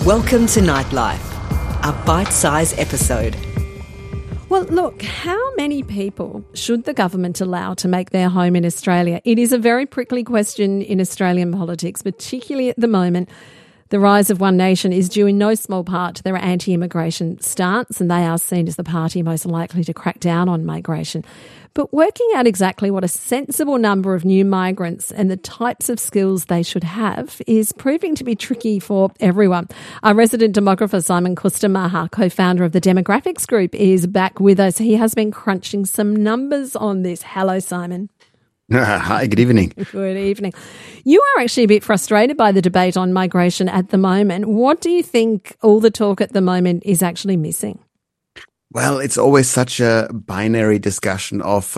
Welcome to Nightlife, a bite-sized episode. Well, look, how many people should the government allow to make their home in Australia? It is a very prickly question in Australian politics, particularly at the moment. The rise of One Nation is due in no small part to their anti-immigration stance, and they are seen as the party most likely to crack down on migration. But working out exactly what a sensible number of new migrants and the types of skills they should have is proving to be tricky for everyone. Our resident demographer, Simon Kusturmaja, co-founder of the Demographics Group, is back with us. He has been crunching some numbers on this. Hello, Simon. Hi, good evening. Good evening. You are actually a bit frustrated by the debate on migration at the moment. What do you think all the talk at the moment is actually missing? Well, it's always such a binary discussion of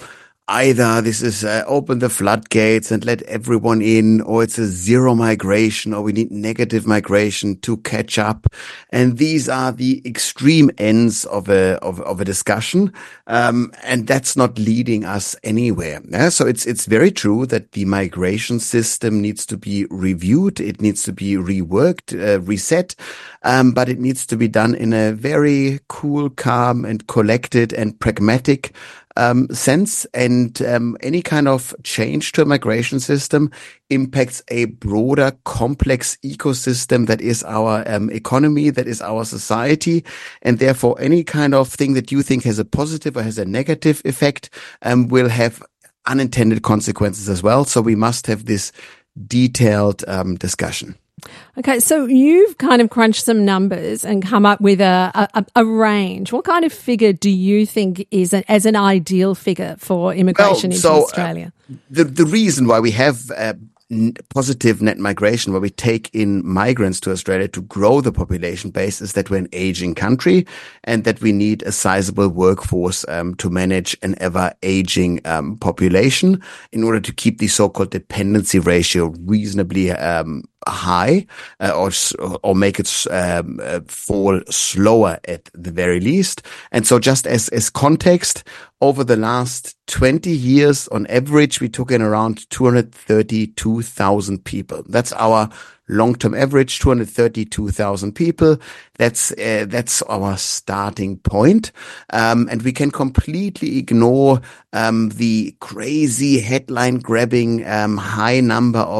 either this is open the floodgates and let everyone in, or it's a zero migration, or we need negative migration to catch up. And these are the extreme ends of a discussion. And that's not leading us anywhere. Yeah? So it's very true that the migration system needs to be reviewed. It needs to be reworked, reset. But it needs to be done in a very cool, calm and collected and pragmatic sense. And any kind of change to a migration system impacts a broader, complex ecosystem that is our economy, that is our society. And therefore, any kind of thing that you think has a positive or has a negative effect will have unintended consequences as well. So we must have this detailed discussion. Okay, so you've kind of crunched some numbers and come up with a range. What kind of figure do you think is as an ideal figure for immigration into Australia? The reason why we have positive net migration, where we take in migrants to Australia to grow the population base, is that we're an aging country and that we need a sizable workforce to manage an ever-aging population in order to keep the so-called dependency ratio reasonably high, or make it fall slower at the very least. And so just as context, over the last 20 years, on average, we took in around 232,000 people. That's our long-term average, 232,000 people. That's our starting point. And we can completely ignore the crazy headline-grabbing high number of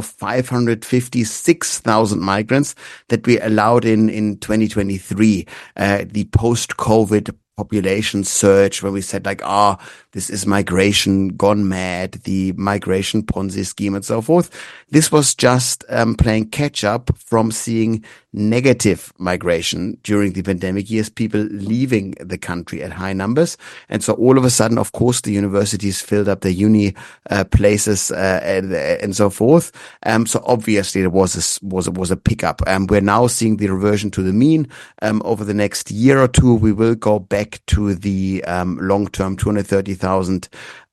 556,000 migrants that we allowed in 2023, the post-COVID population surge, where we said this is migration gone mad, the migration Ponzi scheme and so forth. This was just playing catch up from seeing negative migration during the pandemic years, people leaving the country at high numbers. And so all of a sudden, of course, the universities filled up their uni places and so forth. So obviously there was a pickup. We're now seeing the reversion to the mean. Over the next year or two, we will go back to the long-term 230,000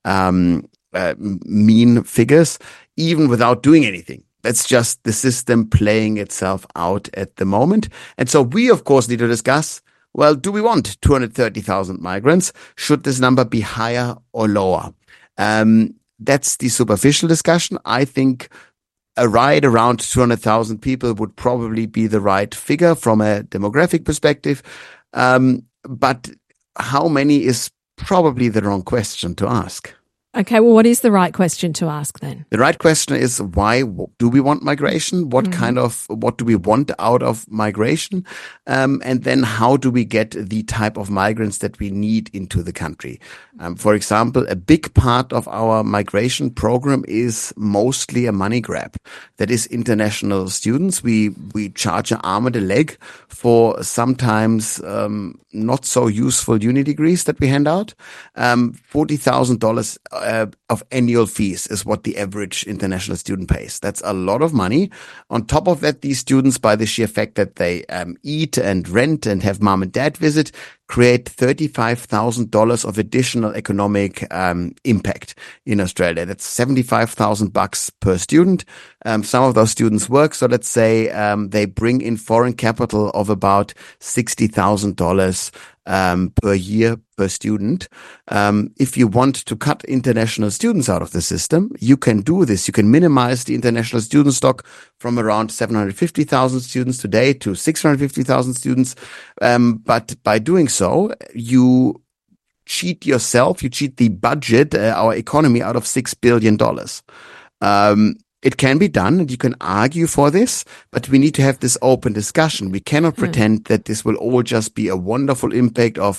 mean figures, even without doing anything. That's just the system playing itself out at the moment. And so we, of course, need to discuss, well, do we want 230,000 migrants? Should this number be higher or lower? That's the superficial discussion. I think right around 200,000 people would probably be the right figure from a demographic perspective. But how many is probably the wrong question to ask. Okay, well, what is the right question to ask then? The right question is, why do we want migration? What do we want out of migration? And then how do we get the type of migrants that we need into the country? For example, a big part of our migration program is mostly a money grab. That is international students. We charge an arm and a leg for sometimes not so useful uni degrees that we hand out. $40,000 of annual fees is what the average international student pays. That's a lot of money. On top of that, these students, by the sheer fact that they eat and rent and have mom and dad visit, create $35,000 of additional economic impact in Australia. That's $75,000 per student. Some of those students work, so let's say they bring in foreign capital of about $60,000 per year per student. If you want to cut international students out of the system, you can do this. You can minimize the international student stock from around 750,000 students today to 650,000 students. But by doing so, you cheat yourself, you cheat the budget, our economy, out of $6 billion. It can be done, and you can argue for this, but we need to have this open discussion. We cannot pretend that this will all just be a wonderful impact of,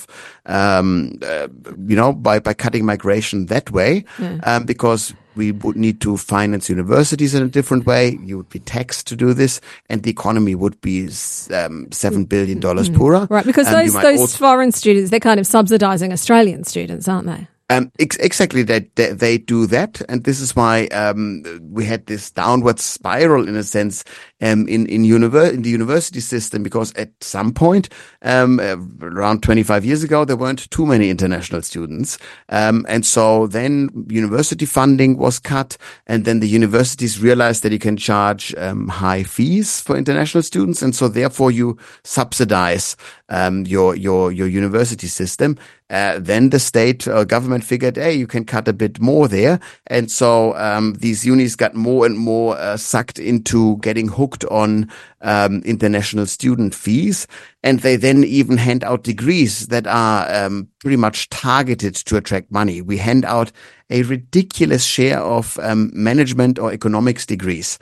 by cutting migration that way, because we would need to finance universities in a different way. You would be taxed to do this, and the economy would be $7 billion poorer. Right, because those foreign students, they're kind of subsidizing Australian students, aren't they? Exactly, they do that, and this is why we had this downward spiral, in a sense, in the university system, because at some point, around 25 years ago, there weren't too many international students, and so then university funding was cut, and then the universities realized that you can charge high fees for international students, and so therefore you subsidize your university system. Then the state government figured, hey, you can cut a bit more there. And so these unis got more and more sucked into getting hooked on international student fees. And they then even hand out degrees that are pretty much targeted to attract money. We hand out a ridiculous share of management or economics degrees.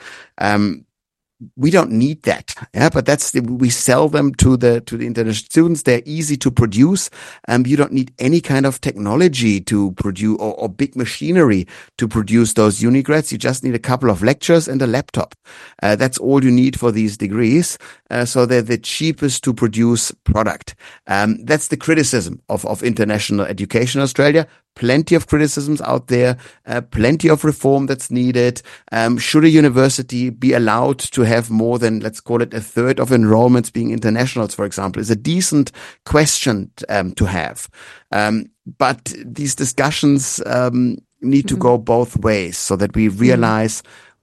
We don't need that, but we sell them to the international students. They're easy to produce. You don't need any kind of technology to produce or big machinery to produce those uni grads. You just need a couple of lectures and a laptop. That's all you need for these degrees. So they're the cheapest to produce product. That's the criticism of international education in Australia. Plenty of criticisms out there, plenty of reform that's needed. Should a university be allowed to have more than, let's call it, a third of enrollments being internationals, for example, is a decent question to have. But these discussions need to go both ways, so that we realize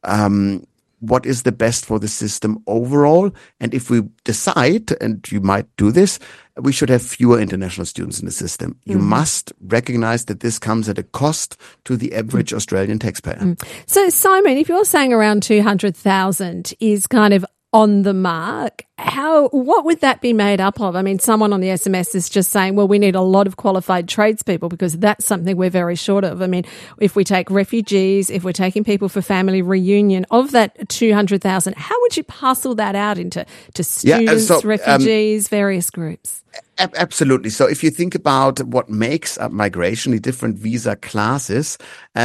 what is the best for the system overall. And if we decide, and you might do this, we should have fewer international students in the system. You must recognize that this comes at a cost to the average Australian taxpayer. So, Simon, if you're saying around 200,000 is kind of on the mark, what would that be made up of? I mean, someone on the SMS is just saying, well, we need a lot of qualified tradespeople because that's something we're very short of. I mean, if we take refugees, if we're taking people for family reunion, of that 200,000, how would you parcel that out into students, refugees, various groups? Absolutely. So if you think about what makes up migration, the different visa classes,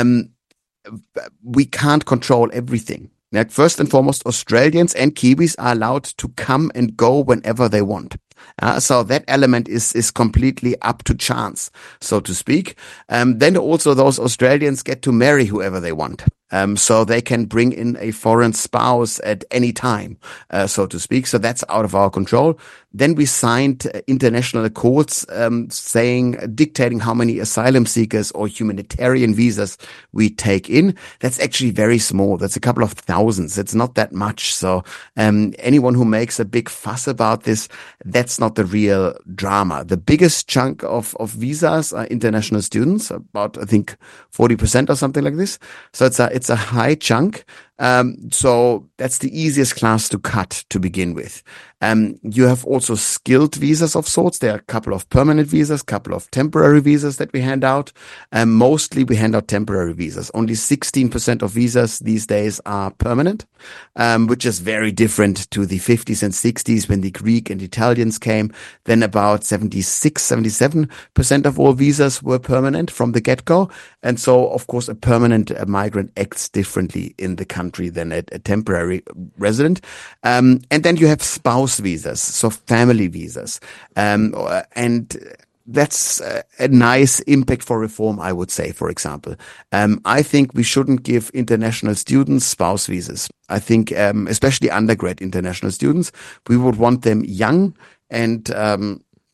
we can't control everything. Like, first and foremost, Australians and Kiwis are allowed to come and go whenever they want. So that element is completely up to chance, so to speak. Then also those Australians get to marry whoever they want. So they can bring in a foreign spouse at any time, so to speak. So that's out of our control. Then we signed international accords dictating how many asylum seekers or humanitarian visas we take in. That's actually very small. That's a couple of thousands. It's not that much. So anyone who makes a big fuss about this, that's not the real drama. The biggest chunk of visas are international students, about, I think, 40% or something like this. So it's a high chunk. So that's the easiest class to cut to begin with. You have also skilled visas of sorts. There are a couple of permanent visas, couple of temporary visas that we hand out. Mostly we hand out temporary visas. Only 16% of visas these days are permanent, which is very different to the 50s and 60s when the Greek and Italians came. Then about 77% of all visas were permanent from the get-go. And so, of course, a permanent migrant acts differently in the country than a temporary resident. And then you have spouse visas, so family visas. And that's a nice impact for reform, I would say, for example. I think we shouldn't give international students spouse visas. I think, especially undergrad international students, we would want them young and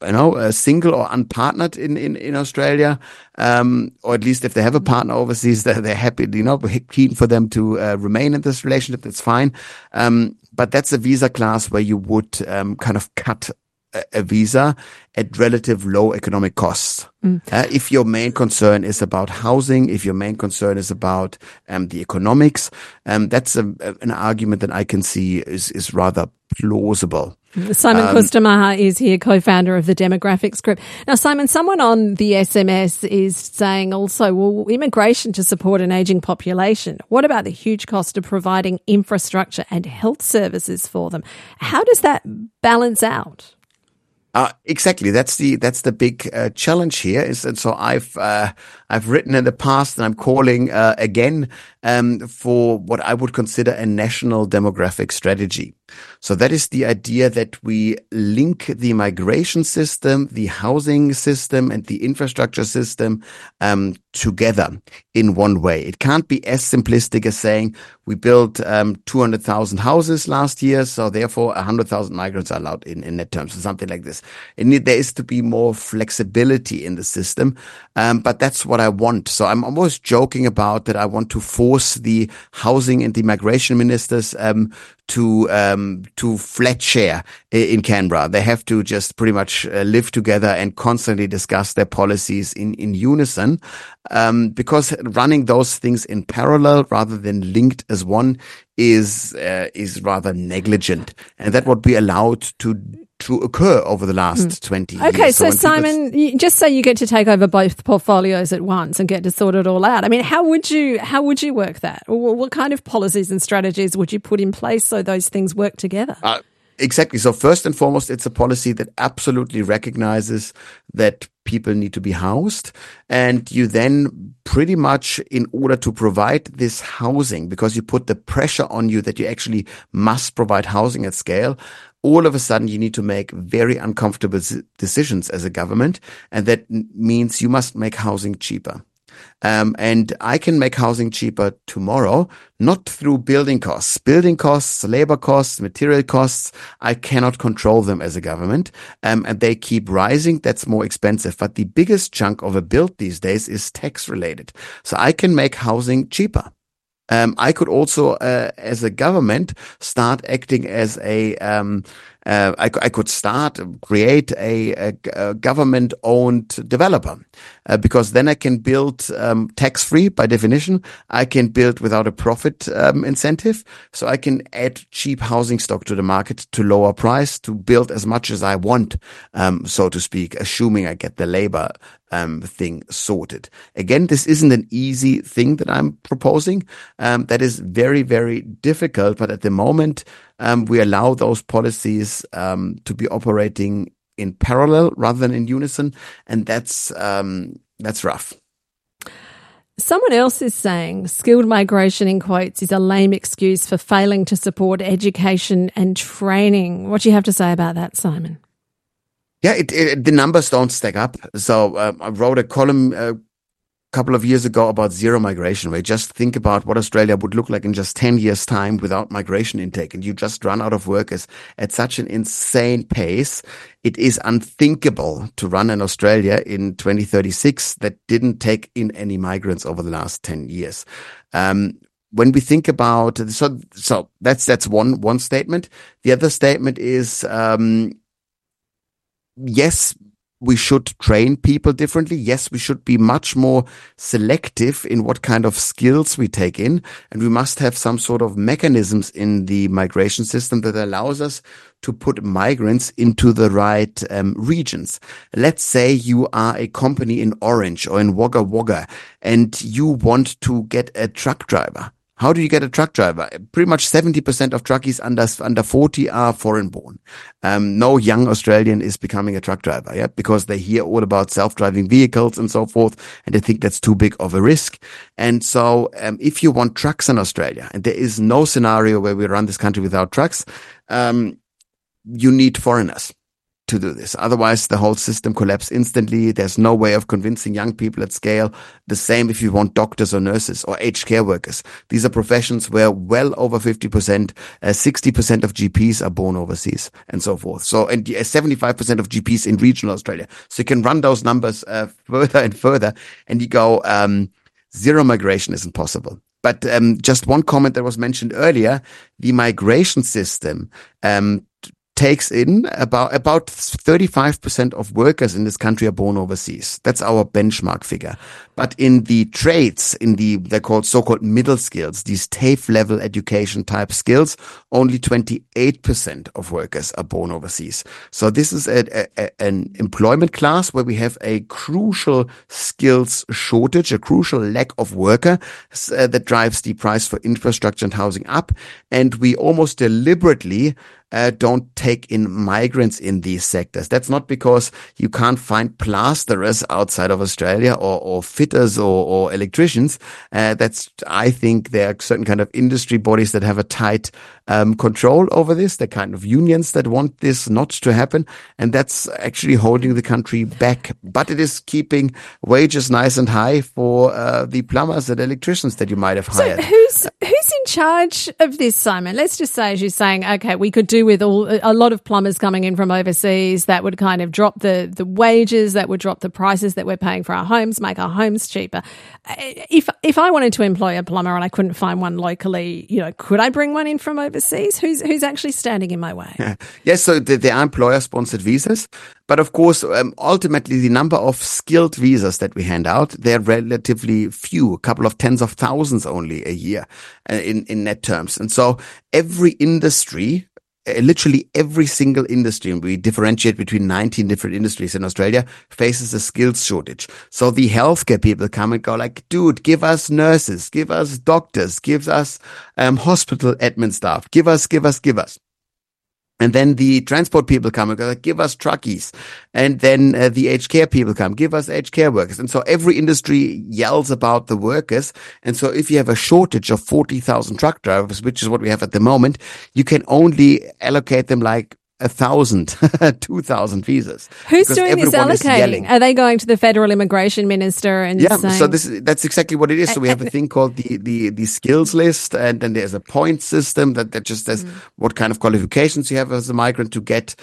single or unpartnered in Australia, or at least if they have a partner overseas, they're happy, keen for them to remain in this relationship. That's fine. But that's a visa class where you would kind of cut a visa at relative low economic costs. If your main concern is about housing, if your main concern is about the economics, that's an argument that I can see is rather plausible. Simon Kustamala is here, co-founder of the Demographics Group. Now, Simon, someone on the SMS is saying also, well, immigration to support an ageing population. What about the huge cost of providing infrastructure and health services for them? How does that balance out? Exactly. That's the big challenge here. And so I've written in the past, and I'm calling again for what I would consider a national demographic strategy. So that is the idea that we link the migration system, the housing system, and the infrastructure system together in one way. It can't be as simplistic as saying we built 200,000 houses last year, so therefore 100,000 migrants are allowed in net terms, or something like this. There is to be more flexibility in the system, but that's what I want. So I'm almost joking about that. I want to force the housing and the migration ministers to flat share in Canberra. They have to just pretty much live together and constantly discuss their policies in unison, because running those things in parallel rather than linked as one is rather negligent, and that would be allowed to occur over the last 20 years. Okay, so Simon, just say you get to take over both portfolios at once and get to sort it all out. I mean, how would you work that? Or what kind of policies and strategies would you put in place so those things work together? Exactly. So first and foremost, it's a policy that absolutely recognizes that people need to be housed. And you then pretty much, in order to provide this housing, because you put the pressure on you that you actually must provide housing at scale, all of a sudden you need to make very uncomfortable decisions as a government. And that means you must make housing cheaper. And I can make housing cheaper tomorrow, not through building costs, labor costs, material costs. I cannot control them as a government. And they keep rising. That's more expensive. But the biggest chunk of a build these days is tax related. So I can make housing cheaper. I could also, as a government, start acting as I could create a government-owned developer, because then I can build tax-free by definition. I can build without a profit incentive, so I can add cheap housing stock to the market to lower price, to build as much as I want, so to speak, assuming I get the labor thing sorted. Again, this isn't an easy thing that I'm proposing. That is very, very difficult, but at the moment, we allow those policies to be operating in parallel rather than in unison, and that's rough. Someone else is saying skilled migration, in quotes, is a lame excuse for failing to support education and training. What do you have to say about that, Simon? Yeah, the numbers don't stack up. So I wrote a column a couple of years ago about zero migration, where you just think about what Australia would look like in just 10 years' time without migration intake, and you just run out of workers at such an insane pace. It is unthinkable to run an Australia in 2036 that didn't take in any migrants over the last 10 years. When we think about, so that's one statement. The other statement is, yes, we should train people differently. Yes, we should be much more selective in what kind of skills we take in. And we must have some sort of mechanisms in the migration system that allows us to put migrants into the right regions. Let's say you are a company in Orange or in Wagga Wagga and you want to get a truck driver. How do you get a truck driver? Pretty much 70% of truckies under 40 are foreign born. No young Australian is becoming a truck driver, yeah, because they hear all about self-driving vehicles and so forth, and they think that's too big of a risk. And so, if you want trucks in Australia, and there is no scenario where we run this country without trucks, you need foreigners. to do this. Otherwise, the whole system collapses instantly. There's no way of convincing young people at scale. The same if you want doctors or nurses or aged care workers. These are professions where well over 50%, 60% of GPs are born overseas and so forth. So, and 75% of GPs in regional Australia. So you can run those numbers further and further, and you go, zero migration isn't possible. But just one comment that was mentioned earlier, the migration system takes in about 35% of workers in this country are born overseas. That's our benchmark figure. But in the trades, they're called so-called middle skills, these TAFE level education type skills, only 28% of workers are born overseas. So this is an employment class where we have a crucial skills shortage, a crucial lack of worker that drives the price for infrastructure and housing up. And we almost deliberately don't take in migrants in these sectors. That's not because you can't find plasterers outside of Australia or fitters or electricians. I think there are certain kind of industry bodies that have a tight control over this. The kind of unions that want this not to happen. And that's actually holding the country back. But it is keeping wages nice and high for the plumbers and electricians that you might have hired. So who's in charge of this, Simon? Let's just say, as you're saying, okay, we could do with a lot of plumbers coming in from overseas. That would kind of drop the wages, that would drop the prices that we're paying for our homes, make our homes cheaper. If I wanted to employ a plumber and I couldn't find one locally, could I bring one in from overseas? Who's actually standing in my way? Yes, so there are employer-sponsored visas. But of course, ultimately, the number of skilled visas that we hand out, they're relatively few, a couple of tens of thousands only a year in net terms. And so every industry, literally every single industry, and we differentiate between 19 different industries in Australia, faces a skills shortage. So the healthcare people come and go like, dude, give us nurses, give us doctors, give us hospital admin staff, give us. And then the transport people come and go, like, give us truckies. And then the aged care people come, give us aged care workers. And so every industry yells about the workers. And so if you have a shortage of 40,000 truck drivers, which is what we have at the moment, you can only allocate them like 1,000, 2,000 visas. Who's doing this allocating? Are they going to the federal immigration minister and saying... So that's exactly what it is. So we have a thing called the skills list, and then there's a point system that just says what kind of qualifications you have as a migrant to get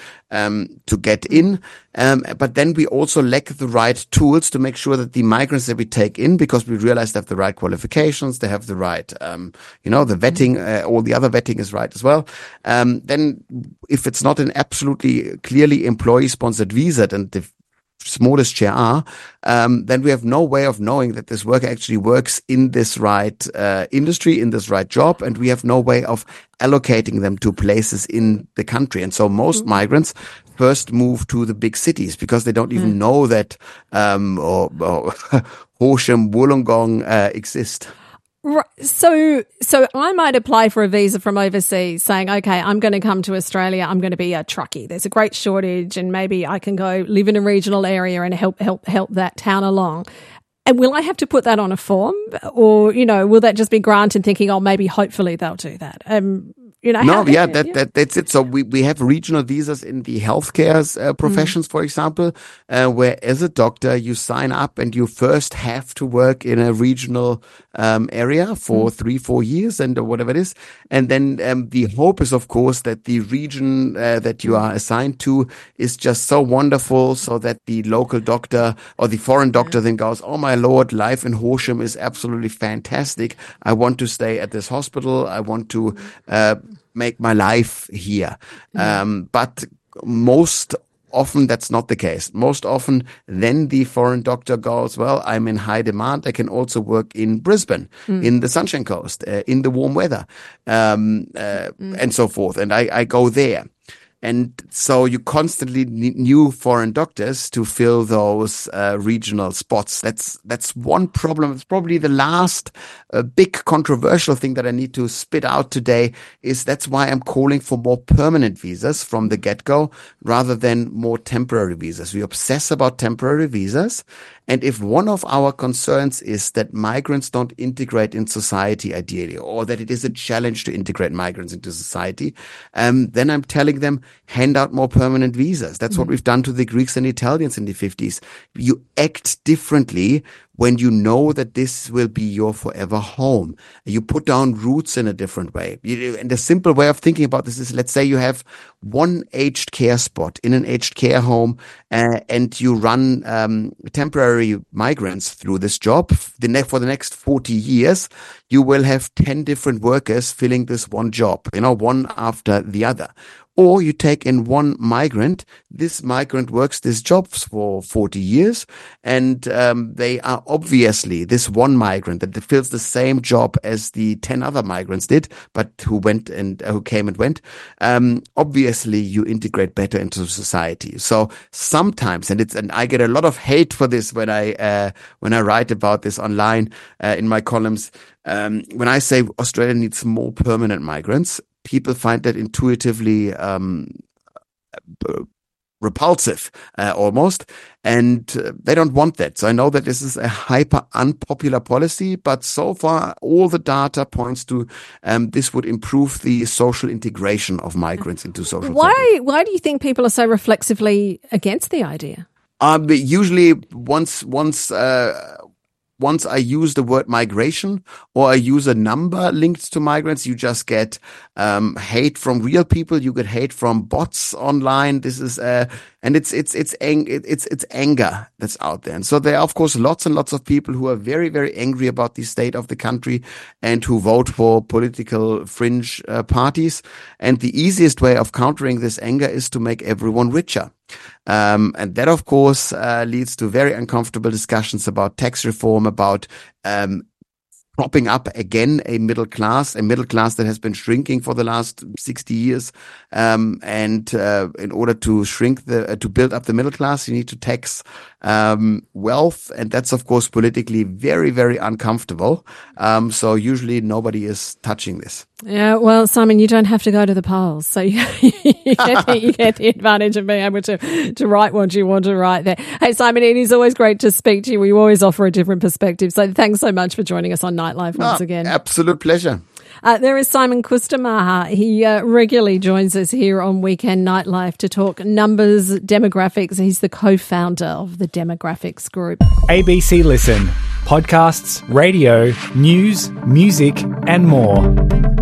in. But then we also lack the right tools to make sure that the migrants that we take in, because we realize they have the right qualifications, they have the right, the vetting, all the other vetting is right as well. Then if it's not an absolutely clearly employee-sponsored visa, and the smallest share are, then we have no way of knowing that this worker actually works in this right industry, in this right job, and we have no way of allocating them to places in the country. And so most migrants first move to the big cities because they don't even know that Horsham, Wollongong exist. Right. So I might apply for a visa from overseas saying, okay, I'm going to come to Australia. I'm going to be a truckie. There's a great shortage and maybe I can go live in a regional area and help that town along. And will I have to put that on a form, or, will that just be granted thinking, oh, maybe hopefully they'll do that? That's it. So we have regional visas in the healthcare professions, for example, where as a doctor you sign up and you first have to work in a regional area for 3-4 years and whatever it is, and then the hope is, of course, that the region that you are assigned to is just so wonderful, so that the local doctor or the foreign doctor then goes, oh my lord, life in Horsham is absolutely fantastic. I want to stay at this hospital. I want to make my life here. But most often that's not the case. Most often then the foreign doctor goes, well, I'm in high demand. I can also work in Brisbane, in the Sunshine Coast, in the warm weather, and so forth. And I go there. And so you constantly need new foreign doctors to fill those regional spots. That's one problem. It's probably the last big controversial thing that I need to spit out today is that's why I'm calling for more permanent visas from the get-go rather than more temporary visas. We obsess about temporary visas. And if one of our concerns is that migrants don't integrate in society ideally, or that it is a challenge to integrate migrants into society, then I'm telling them, hand out more permanent visas. That's what we've done to the Greeks and Italians in the 50s. You act differently when you know that this will be your forever home. You put down roots in a different way. And the simple way of thinking about this is, let's say you have one aged care spot in an aged care home, and you run temporary migrants through this job. For the next 40 years, you will have 10 different workers filling this one job, one after the other. Or you take in one migrant, this migrant works this job for 40 years, and they are obviously this one migrant that fills the same job as the 10 other migrants did, but who came and went. Obviously, you integrate better into society. So sometimes, and I get a lot of hate for this when I write about this online in my columns. When I say Australia needs more permanent migrants, people find that intuitively repulsive, almost, and they don't want that. So I know that this is a hyper unpopular policy, but so far all the data points to this would improve the social integration of migrants into social fabric. Why do you think people are so reflexively against the idea? Usually once I use the word migration or I use a number linked to migrants, you just get hate from real people. You get hate from bots online. This is and it's anger that's out there. And so there are, of course, lots and lots of people who are very, very angry about the state of the country and who vote for political fringe parties. And the easiest way of countering this anger is to make everyone richer. And that, of course, leads to very uncomfortable discussions about tax reform, about propping up again a middle class that has been shrinking for the last 60 years. And in order to to build up the middle class, you need to tax wealth. And that's, of course, politically very, very uncomfortable. So usually nobody is touching this. Yeah, well, Simon, you don't have to go to the polls. So you get the advantage of being able to write what you want to write there. Hey, Simon, it is always great to speak to you. We always offer a different perspective. So thanks so much for joining us on Nightlife once again. Absolute pleasure. There is Simon Kusturmaja. He regularly joins us here on Weekend Nightlife to talk numbers, demographics. He's the co-founder of the Demographics Group. ABC Listen. Podcasts, radio, news, music and more.